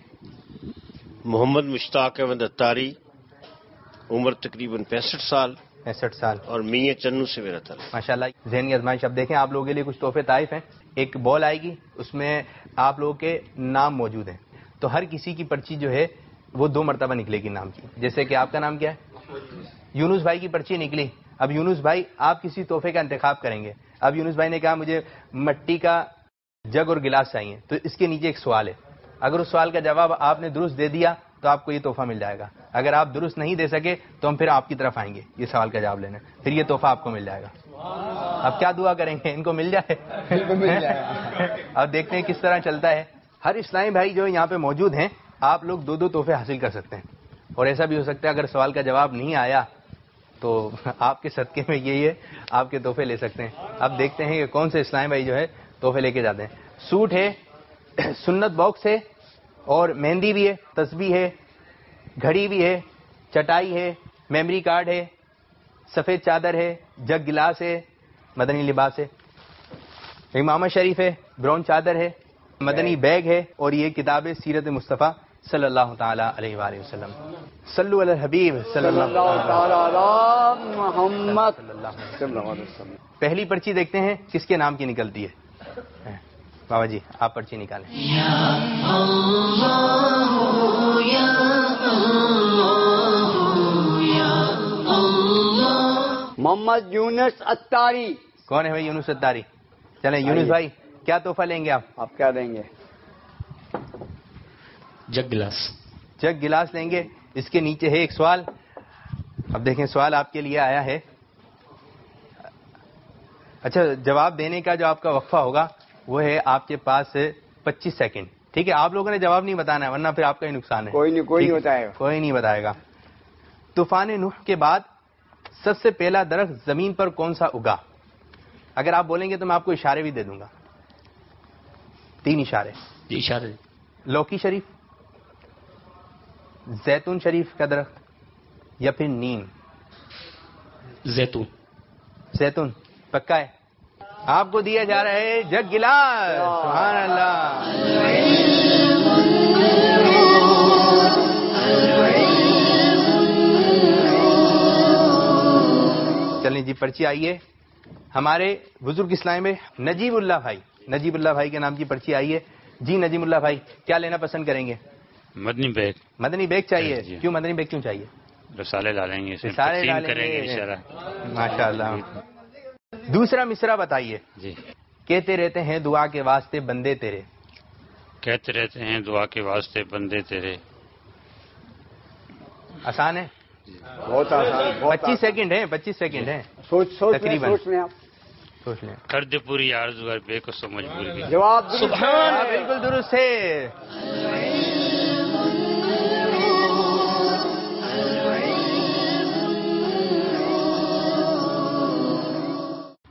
محمد مشتاق احمد اتاری, عمر تقریباً پینسٹھ سال. پینسٹھ سال. اور میاں چنو سے میرا تعلق. ماشاء اللہ. ذہنی آزمائش. اب دیکھیں آپ لوگوں کے لیے کچھ تحفے طائف ہیں. ایک بال آئے گی, اس میں آپ لوگوں کے نام موجود ہیں, تو ہر کسی کی پرچی جو ہے وہ دو مرتبہ نکلے گی نام کی. جیسے کہ آپ کا نام کیا ہے؟ یونس بھائی کی پرچی نکلی. اب یونس بھائی آپ کسی تحفے کا انتخاب کریں گے. اب یونس بھائی نے کہا مجھے مٹی کا جگ اور گلاس چاہیے, تو اس کے نیچے ایک سوال ہے. اگر اس سوال کا جواب آپ نے درست دے دیا تو آپ کو یہ تحفہ مل جائے گا. اگر آپ درست نہیں دے سکے تو ہم پھر آپ کی طرف آئیں گے یہ سوال کا جواب لینے, پھر یہ تحفہ آپ کو مل جائے گا. اب کیا دعا کریں گے, ان کو مل جائے. اب دیکھتے ہیں کس طرح چلتا ہے. ہر اسلامی بھائی جو یہاں پہ موجود ہیں, آپ لوگ دو دو تحفے حاصل کر سکتے ہیں. اور ایسا بھی ہو سکتا ہے اگر سوال کا جواب نہیں آیا تو آپ کے صدقے میں یہی ہے, آپ کے تحفے لے سکتے ہیں. اب دیکھتے ہیں کہ کون سے اسلامی بھائی جو ہے تحفے لے کے جاتے ہیں. سوٹ ہے, سنت باکس ہے, اور مہندی بھی ہے, تسبیح ہے, گھڑی بھی ہے, چٹائی ہے, میموری کارڈ ہے, سفید چادر ہے, جگ گلاس ہے, مدنی لباس ہے, امامہ شریف ہے, براؤن چادر ہے, مدنی بیگ ہے, اور یہ کتاب ہے سیرت مصطفیٰ صلی اللہ تعالی علیہ وآلہ وسلم. صلو علی الحبیب صلی اللہ تعالی علی محمد صلی اللہ علیہ وسلم. پہلی پرچی دیکھتے ہیں کس کے نام کی نکلتی ہے. بابا جی آپ پرچی نکالیں. محمد یونس اتاری. کون ہے بھائی یونس اتاری؟ چلیں یونس بھائی کیا تحفہ لیں گے آپ؟ آپ کیا دیں گے؟ Jug glass. جگ گلاس لیں گے. اس کے نیچے ہے ایک سوال. اب دیکھیں سوال آپ کے لیے آیا ہے. اچھا, جواب دینے کا جو آپ کا وقفہ ہوگا وہ ہے آپ کے پاس پچیس سیکنڈ. ٹھیک ہے, آپ لوگوں نے جواب نہیں بتانا ہے ورنہ پھر آپ کا ہی نقصان ہے. کوئی نہیں کوئی نہیں بتائے گا. کوئی نہیں بتائے گا. طوفان نوح کے بعد سب سے پہلا درخت زمین پر کون سا اگا؟ اگر آپ بولیں گے تو میں آپ کو اشارے بھی دے دوں گا. تین اشارے. جی اشارے. لوکی شریف, زیتون شریف کا درخت, یا پھر نیم. زیتون. زیتون پکا ہے. آپ کو دیا جا رہا ہے جگ گلاس. سبحان اللہ. چلیں جی پرچی آئیے. ہمارے بزرگ اسلام میں نجیب اللہ بھائی, نجیب اللہ بھائی کے نام کی پرچی آئی ہے. جی نجیب اللہ بھائی کیا لینا پسند کریں گے؟ مدنی بیگ. مدنی بیگ چاہیے. جی. کیوں مدنی بیگ کیوں چاہیے؟ رسالے ڈالیں گے, رسالے ڈالیں گے. ماشاء اللہ. دوسرا مصرع بتائیے. جی. کہتے رہتے ہیں دعا کے واسطے بندے تیرے. کہتے رہتے ہیں دعا کے واسطے بندے تیرے. آسان ہے. بہت آسان. پچیس سیکنڈ ہے. پچیس سیکنڈ ہے. سوچ سوچ تقریباً سوچ لیں آپ. سوچ لیں. کر دے پوری آرزو اور بے قصو مجبور بھی. جواب سبحان اللہ. بالکل درست ہے.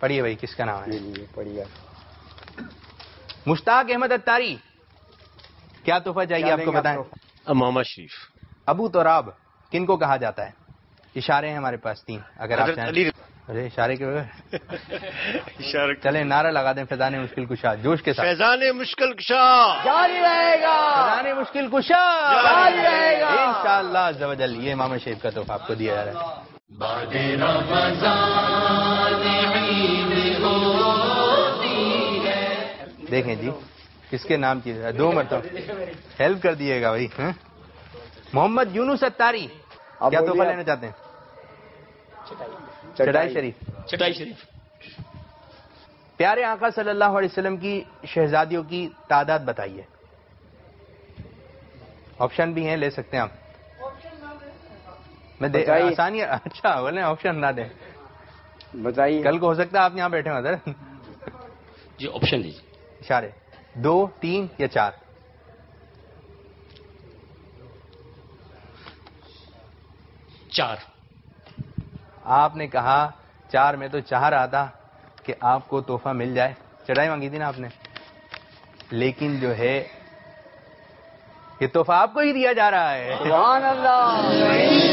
پڑھیے بھائی کس کا نام ہے؟ پڑھیے. مشتاق احمد اتاری، کیا تحفہ چاہیے آپ کو بتائیں؟ محمد شریف. ابو تراب کن کو کہا جاتا ہے؟ اشارے ہیں ہمارے پاس تین، اگر آپ چاہیں. ارے اشارے کے بغیر چلیں نعرہ لگا دیں، فیضان مشکل کشا جوش کے ساتھ. فیضان مشکل کشا جاری رہے گا، فیضان مشکل کشا جاری رہے گا انشاءاللہ عز و جل. یہ امام شریف کا تحفہ آپ کو دیا جا رہا ہے. بعد رمضان عید ہوتی ہے. دیکھیں جی کس کے نام کی دو مرتبہ ہیلپ کر دیے گا بھائی. محمد یونس اتاری کیا تحفہ لینا چاہتے ہیں؟ چٹائی شریف. چٹائی شریف. پیارے آقا صلی اللہ علیہ وسلم کی شہزادیوں کی تعداد بتائیے. آپشن بھی ہیں، لے سکتے ہیں آپ. میں آسانی. اچھا بولے آپشن نہ دیں بتائیے. کل کو ہو سکتا ہے آپ یہاں بیٹھے ہوں سر. جی آپشن دیجیے. اشارے دو، تین یا چار؟ چار. آپ نے کہا چار، میں تو چاہ رہا تھا کہ آپ کو تحفہ مل جائے. چڑھائی مانگی تھی نا آپ نے، لیکن جو ہے یہ تحفہ آپ کو ہی دیا جا رہا ہے. سبحان اللہ.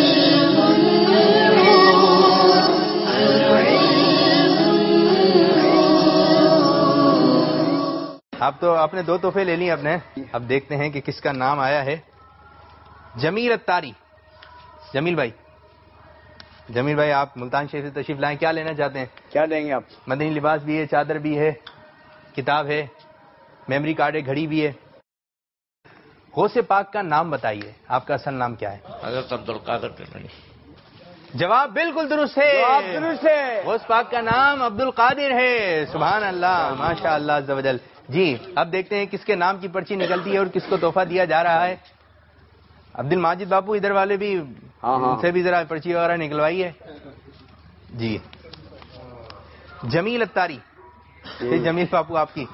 اب تو آپ نے دو تحفے لے لیے اپنے. اب دیکھتے ہیں کہ کس کا نام آیا ہے. جمیل اتاری. جمیل بھائی، جمیل بھائی آپ ملتان شریف سے تشریف لائیں، کیا لینا چاہتے ہیں؟ کیا دیں گے آپ؟ مدنی لباس بھی ہے، چادر بھی ہے، کتاب ہے، میموری کارڈ ہے، گھڑی بھی ہے. غوث پاک کا نام بتائیے، آپ کا اصل نام کیا ہے؟ حضرت عبد القادر جیلانی. جواب بالکل درست ہے. جواب درست ہے. غوث پاک کا نام عبد القادر ہے. سبحان اللہ، ماشاء اللہ عز و جل. جی اب دیکھتے ہیں کس کے نام کی پرچی نکلتی ہے اور کس کو تحفہ دیا جا رہا ہے. عبد الماجد باپو ادھر والے بھی ان سے بھی ذرا پرچی وغیرہ نکلوائیے. جی جمیل اتاری. جمیل باپو آپ کی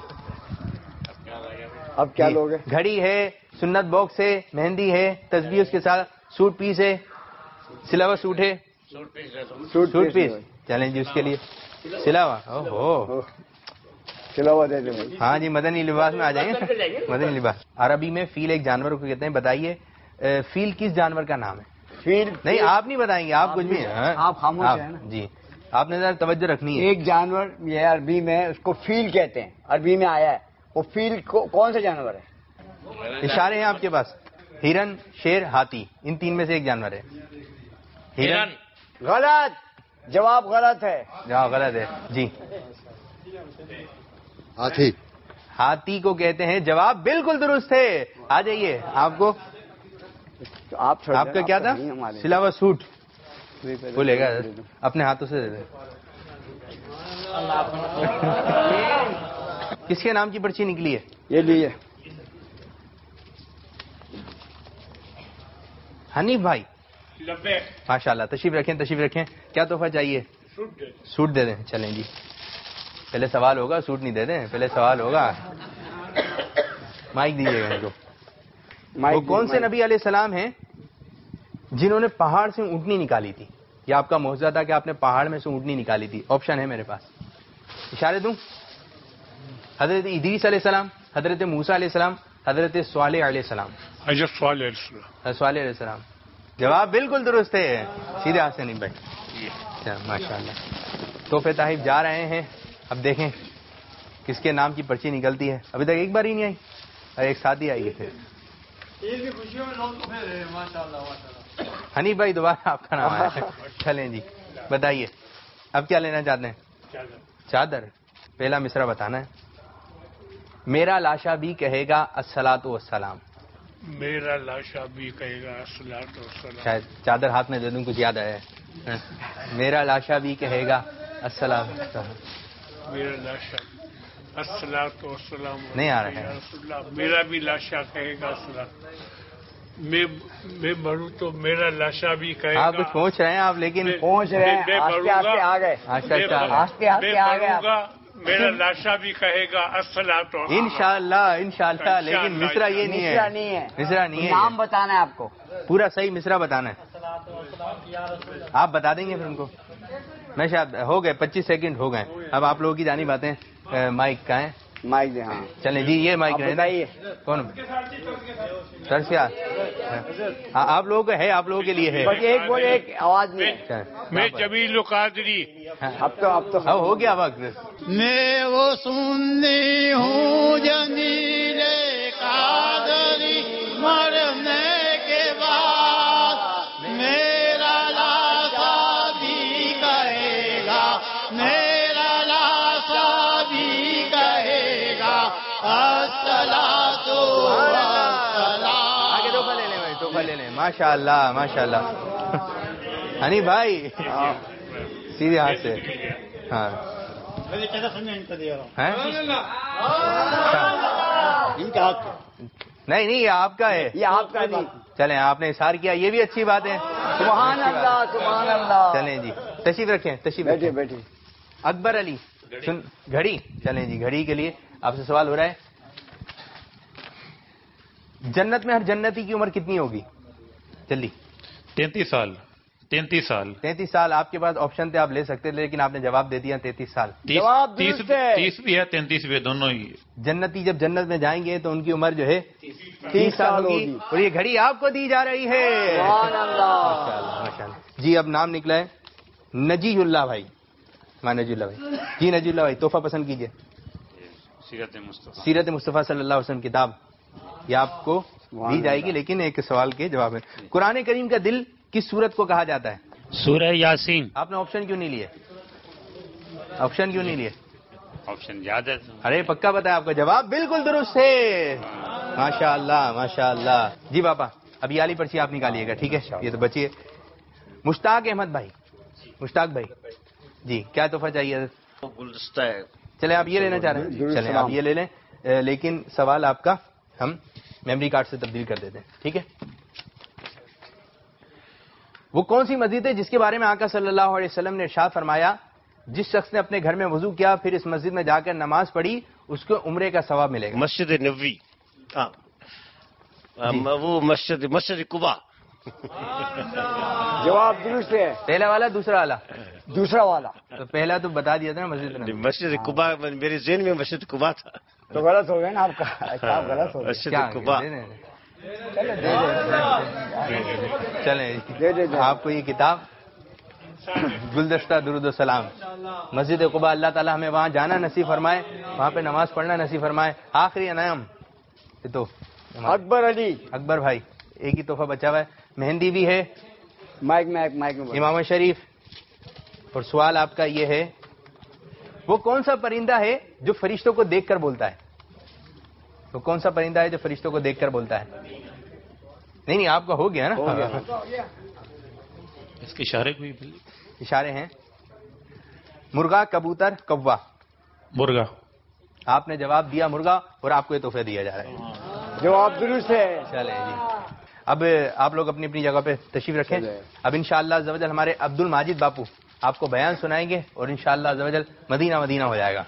اب کیا لوگ ہیں؟ گھڑی ہے، سنت باکس ہے، مہندی ہے، تسبیح اس کے ساتھ، سوٹ پیس ہے، سلاوا سوٹ ہے. سوٹ پیس چلیں جی اس کے لیے سلاوا. اوہو سلاوا دے دیں. ہاں جی مدنی لباس میں آ جائیں گے. مدنی لباس. عربی میں فیل ایک جانور کو کہتے ہیں. بتائیے فیل کس جانور کا نام ہے؟ فیل نہیں آپ نہیں بتائیں گے، آپ کچھ بھی. آپ خاموش ہیں نا. جی آپ نے ذرا توجہ رکھنی ہے. ایک جانور یہ عربی میں اس کو فیل کہتے ہیں، عربی میں آیا ہے. وہ فیل کون سا جانور ہے؟ اشارے ہیں آپ کے پاس. ہرن، شیر، ہاتھی، ان تین میں سے ایک جانور ہے. ہرن. غلط جواب. غلط ہے. جواب غلط ہے. جی ہاتھی. ہاتھی کو کہتے ہیں. جواب بالکل درست ہے. آ جائیے. آپ کو آپ آپ کا کیا تھا؟ سلاوا سوٹ. وہ لے گا اپنے ہاتھوں سے دے دیں. کس کے نام کی پرچی نکلی ہے؟ یہ لیے حنیف بھائی. ماشاء اللہ تشریف رکھیں تشریف رکھیں. کیا تحفہ چاہیے؟ سوٹ دے دیں. چلیں جی پہلے سوال ہوگا، سوٹ نہیں دے دیں، پہلے سوال ہوگا. مائک دیجیے گا ان کو. وہ کون سے نبی علیہ السلام ہیں جنہوں نے پہاڑ سے اونٹنی نکالی تھی؟ یہ آپ کا معجزہ تھا کہ آپ نے پہاڑ میں سے اونٹنی نکالی تھی. آپشن ہے میرے پاس، اشارے دوں. حضرت ادریس علیہ السلام، حضرت موسیٰ علیہ السلام، حضرت صالح علیہ السلام. حضرت صالح علیہ السلام. صالح علیہ السلام. جواب بالکل درست ہے. سیدھے ہاتھ سے نہیں بھائی. ماشاء اللہ. تحفے تحائف جا رہے ہیں. اب دیکھیں کس کے نام کی پرچی نکلتی ہے. ابھی تک ایک بار ہی نہیں آئی اور ایک ساتھ ہی آئی ہے. پھر حنیف بھائی دوبارہ آپ کا نام آیا ہے. چلیں جی بتائیے اب کیا لینا چاہتے ہیں؟ چادر. پہلا مصرع بتانا ہے. میرا لاشا بھی کہے گا الصلاۃ والسلام. میرا لاشا بھی کہے گا الصلاۃ والسلام. شاید چادر ہاتھ میں دے دوں کچھ یاد آیا ہے. میرا لاشا بھی کہے گا السلام. میرا لاشا الصلاۃ والسلام. نہیں آ رہا ہے. میرا بھی لاشا کہے گا السلام. میں میں بڑھوں تو میرا لاشا بھی کہے گا. آپ کچھ پہنچ رہے ہیں آپ، لیکن پہنچ رہے ہیں. آستے آستے آ گئے. آستے آستے آ گئے. میرا لاشا بھی کہے گا الصلاۃ والسلام. انشاءاللہ انشاءاللہ. لیکن مصرع یہ نہیں ہے. مصرع نہیں ہے. مصرع نہیں ہے. نام بتانا ہے آپ کو. پورا صحیح مصرع بتانا ہے. آپ بتا دیں گے پھر ان کو. میں شاید ہو گئے پچیس سیکنڈ ہو گئے. اب آپ لوگوں کی جانی باتیں. مائک کا ہے مائک دے. ہاں چلیں جی یہ مائک بتائیے کون سرسیا. ہاں آپ لوگوں کا ہے, آپ لوگوں کے لیے ہے. ایک بولے ایک آواز میں. میں جمیل قادری. اب تو اب تو ہو گیا وقت. میں وہ سننی ہوں جمیل قادری مرنے کے بعد میرا لاسا بھی کہے گا, میرا لاسا بھی کہے گا الصلاۃ والسلام. آگے توفہ لے لیں بھائی, توفہ لے لیں. ماشاء اللہ ماشاء اللہ. ہنی بھائی سیدھے ہاتھ سے. ہاں نہیں نہیں یہ آپ کا ہے, یہ آپ کا نہیں. چلیں آپ نے اشار کیا, یہ بھی اچھی بات ہے. سبحان اللہ سبحان اللہ. چلیں جی تشریف رکھیں, تشریف بیٹھے بیٹھے. اکبر علی سن گھڑی. چلیں جی گھڑی کے لیے آپ سے سوال ہو رہا ہے. جنت میں ہر جنتی کی عمر کتنی ہوگی؟ جلدی. تینتیس سال. تینتیس سال. تینتیس سال آپ کے پاس آپشن تھے, آپ لے سکتے تھے لیکن آپ نے جواب دے دیا تینتیس سال. جواب تیس تیس بھی ہے تینتیس بھی ہے, دونوں ہی. جنتی جب جنت میں جائیں گے تو ان کی عمر جو ہے تیس سال ہوگی, اور یہ گھڑی آپ کو دی جا رہی ہے. ماشاء اللہ. جی اب نام نکلا ہے نجی اللہ بھائی. ماں نجی اللہ بھائی. جی نجی اللہ بھائی تحفہ پسند کیجیے. سیرت مصطفیٰ سیرت مصطفیٰ صلی اللہ علیہ وسلم کتاب یہ آپ کو دی جائے گی, لیکن ایک سوال کے جواب ہے. قرآن کریم کا دل کس سورت کو کہا جاتا ہے؟ سورہ یاسین. آپ نے آپشن کیوں نہیں لیے؟ آپشن کیوں نہیں لیے؟ آپشن یاد ہے. ارے پکا بتایا, آپ کا جواب بالکل درست ہے. ماشاء اللہ ماشاء اللہ. جی پاپا اب یہ والی پرچی آپ نکالیے گا, ٹھیک ہے؟ یہ تو بچیے. مشتاق احمد بھائی. مشتاق بھائی جی کیا تحفہ چاہیے؟ گلدستہ ہے. چلیں آپ یہ لینا چاہ رہے ہیں, چلیں آپ یہ لے لیں, لیکن سوال آپ کا ہم میموری کارڈ سے تبدیل کر دیتے ہیں, ٹھیک ہے؟ وہ کون سی مسجد ہے جس کے بارے میں آقا صلی اللہ علیہ وسلم نے ارشاد فرمایا جس شخص نے اپنے گھر میں وضو کیا پھر اس مسجد میں جا کر نماز پڑھی اس کو عمرے کا ثواب ملے گا؟ مسجد نبوی. وہ مسجد مسجد قباء. جواب درست ہے. پہلا والا دوسرا والا؟ دوسرا والا. تو پہلا تو بتا دیا تھا نا مسجد نبوی. مسجد قباء میرے ذہن میں مسجد قباء تھا. تو غلط ہو گیا نا آپ کا, غلط ہو گیا. مسجد قباء. چلیں آپ کو یہ کتاب گلدستہ درود و سلام مسجد قباء, اللہ تعالیٰ ہمیں وہاں جانا نصیب فرمائے, وہاں پہ نماز پڑھنا نصیب فرمائے. آخری انعام تو اکبر علی. اکبر بھائی ایک ہی تحفہ بچا ہوا ہے, مہندی بھی ہے, مائک میں مائک میں امام شریف. اور سوال آپ کا یہ ہے وہ کون سا پرندہ ہے جو فرشتوں کو دیکھ کر بولتا ہے؟ وہ کون سا پرندہ ہے جو فرشتوں کو دیکھ کر بولتا ہے؟ نہیں نہیں آپ کا ہو گیا نا. اس کے اشارے کوئی اشارے ہیں. مرغا, کبوتر, کوا. مرغا. آپ نے جواب دیا مرغا, اور آپ کو یہ تحفہ دیا جا رہا ہے. جواب درست ہے. چلیں جی اب آپ لوگ اپنی اپنی جگہ پہ تشریف رکھیں. اب انشاءاللہ عز و جل ہمارے عبد الماجد باپو آپ کو بیان سنائیں گے, اور انشاءاللہ عز و جل مدینہ مدینہ ہو جائے گا.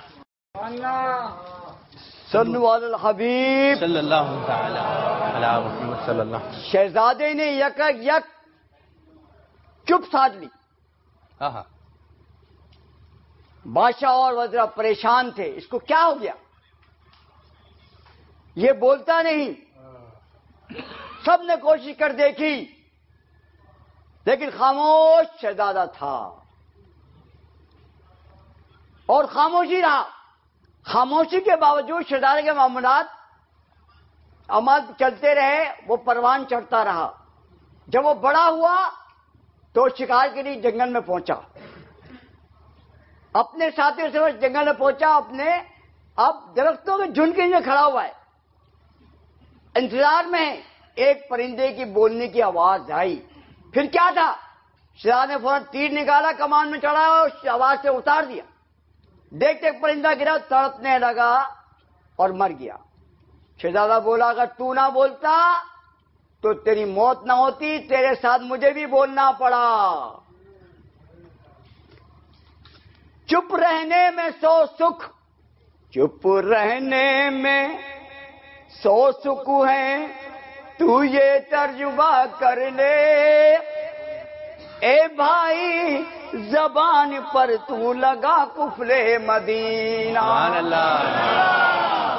صلو علی الحبیب صلی اللہ تعالی علی محمد صلی اللہ. شہزادے نے یک یک چپ ساتھ لی. ہاں بادشاہ اور وزراء پریشان تھے, اس کو کیا ہو گیا, یہ بولتا نہیں. سب نے کوشش کر دیکھی لیکن خاموش شہزادہ تھا اور خاموشی رہا. خاموشی کے باوجود شہزادے کے معاملات عمل چلتے رہے, وہ پروان چڑھتا رہا. جب وہ بڑا ہوا تو شکار کے لیے جنگل میں پہنچا, اپنے ساتھیوں سے جنگل میں پہنچا. اپنے اب درختوں کے جھنڈ کے نیچے کھڑا ہوا ہے, انتظار میں. ایک پرندے کی بولنے کی آواز آئی. پھر کیا تھا, شہزادے نے فوراً تیر نکالا, کمان میں چڑھا اور اس آواز سے اتار دیا. دیکھتے ایک پرندہ گرا, تڑپنے لگا اور مر گیا. شہزادہ بولا اگر تو نہ بولتا تو تیری موت نہ ہوتی, تیرے ساتھ مجھے بھی بولنا پڑا. چپ رہنے میں سو سکھ, چپ رہنے میں سو سکھ ہے, تو یہ ترجمہ کر لے. اے بھائی زبان پر تو لگا قفل مدینہ. سبحان اللہ.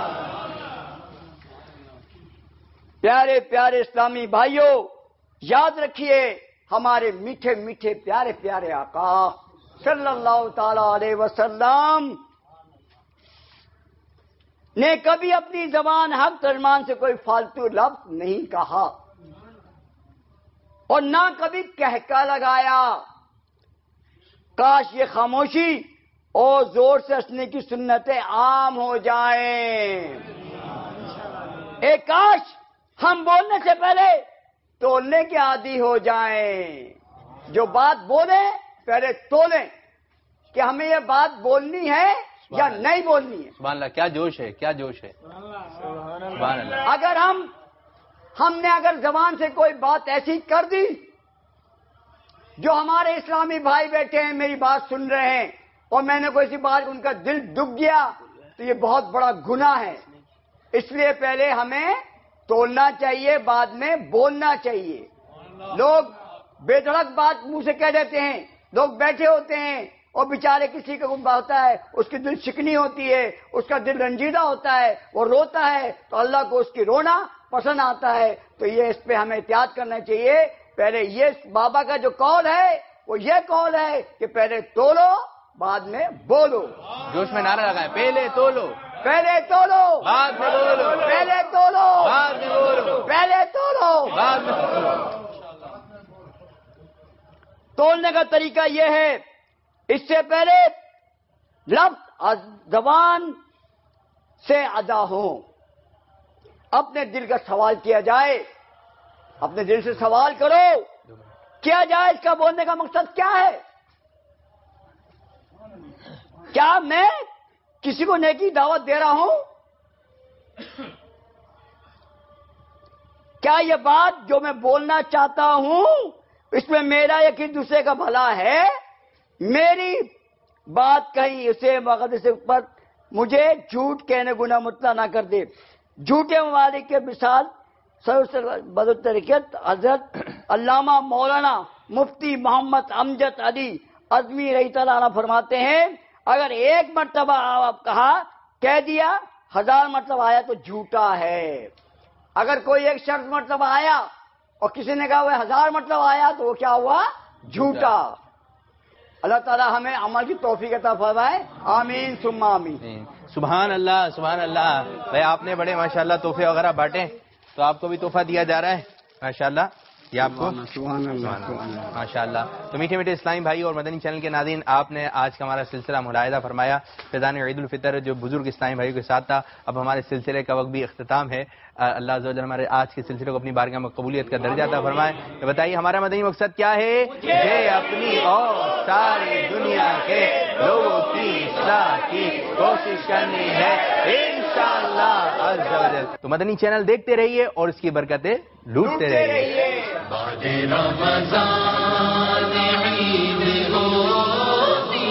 پیارے پیارے اسلامی بھائیوں، یاد رکھیے ہمارے میٹھے میٹھے پیارے پیارے آقا صلی اللہ تعالی علیہ وسلم نے کبھی اپنی زبان حق ترجمان سے کوئی فالتو لفظ نہیں کہا اور نہ کبھی کہکا لگایا. کاش یہ خاموشی اور زور سے ہنسنے کی سنتیں عام ہو جائیں. ایک کاش ہم بولنے سے پہلے تولنے کے عادی ہو جائیں. جو بات بولیں پہلے تولیں کہ ہمیں یہ بات بولنی ہے یا نہیں بولنی ہے. سبحان اللہ. کیا جوش ہے، کیا جوش ہے. سبحان اللہ. اگر ہم ہم نے اگر زبان سے کوئی بات ایسی کر دی جو ہمارے اسلامی بھائی بیٹھے ہیں میری بات سن رہے ہیں اور میں نے کوئی سی بات ان کا دل دکھ گیا تو یہ بہت بڑا گناہ ہے. اس لیے پہلے ہمیں تولنا چاہیے، بعد میں بولنا چاہیے. لوگ بے دھڑک بات منہ سے کہہ دیتے ہیں. لوگ بیٹھے ہوتے ہیں اور بیچارے کسی کا گناہ ہوتا ہے، اس کی دل شکنی ہوتی ہے، اس کا دل رنجیدہ ہوتا ہے، وہ روتا ہے تو اللہ کو اس کی رونا پسند آتا ہے. تو یہ اس پہ ہمیں احتیاط کرنا چاہیے. پہلے یہ بابا کا جو قول ہے وہ یہ قول ہے کہ پہلے تولو بعد میں بولو. جوش میں نعرہ لگائیں، پہلے تولو پہلے تولو بعد میں بولو، پہلے تولو بعد میں بولو، پہلے تولو بعد میں بولو. تولنے کا طریقہ یہ ہے، اس سے پہلے لفظ زبان سے ادا ہو. اپنے دل کا سوال کیا جائے، اپنے دل سے سوال کرو کیا جائے اس کا بولنے کا مقصد کیا ہے. کیا میں کسی کو نیکی دعوت دے رہا ہوں؟ کیا یہ بات جو میں بولنا چاہتا ہوں اس میں میرا یا کسی دوسرے کا بھلا ہے؟ میری بات کہیں اسے مقدس سے اوپر مجھے جھوٹ کہنے گناہ مطلع نہ کر دے. جھوٹے ممالک کے مثال بدترکت حضرت علامہ مولانا مفتی محمد امجد علی عظمی رحمۃ اللہ عنہ فرماتے ہیں اگر ایک مرتبہ آپ کہا کہہ دیا ہزار مرتبہ آیا تو جھوٹا ہے. اگر کوئی ایک شخص مرتبہ آیا اور کسی نے کہا وہ ہزار مرتبہ آیا تو وہ کیا ہوا؟ جھوٹا. اللہ تعالی ہمیں عمل کی توفیق عطا فرمائے. آمین ثم آمین. سبحان اللہ سبحان اللہ. بھائی آپ نے بڑے ماشاءاللہ تحفے وغیرہ بانٹے تو آپ کو بھی تحفہ دیا جا رہا ہے ماشاءاللہ. یہ آپ کو ماشاء اللہ. تو میٹھے میٹھے اسلامی بھائی اور مدنی چینل کے ناظرین، آپ نے آج کا ہمارا سلسلہ ملاحظہ فرمایا فیضان عید الفطر جو بزرگ اسلامی بھائیوں کے ساتھ تھا. اب ہمارے سلسلے کا وقت بھی اختتام ہے. اللہ عز و جل ہمارے آج کے سلسلے کو اپنی بارگاہ میں قبولیت کا درجہ عطا فرمائے. تو بتائیے ہمارا مدنی مقصد کیا ہے؟ یہ اپنی اور ساری دنیا کے لوگوں کی اصلاح کی کوشش کرنی ہے انشاءاللہ عز و جل. تو مدنی چینل دیکھتے رہیے اور اس کی برکتیں لوٹتے رہیے. بعد رمضان عید ہوتی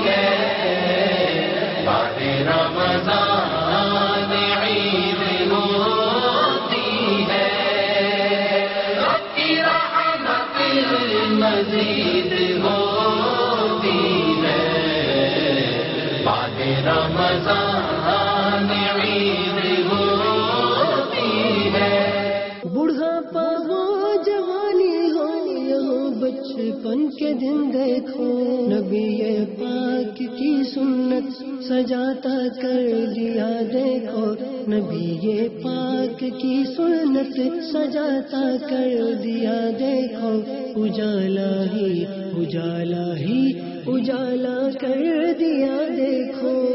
ہے، بعد رمضان عید ہوتی ہے، رب کی رحمت مزید ہوتی ہے، بعد رمضان عید ہوتی ہے. بڑھاپا ہو جوانی ہو یہ بچپن کے دن دیکھو، نبی پاک کی سنت سجاتا کر دیا دیکھو، نبی پاک کی سنت سجاتا کر دیا دیکھو، اجالا ہی اجالا ہی اجالا کر دیا دیکھو.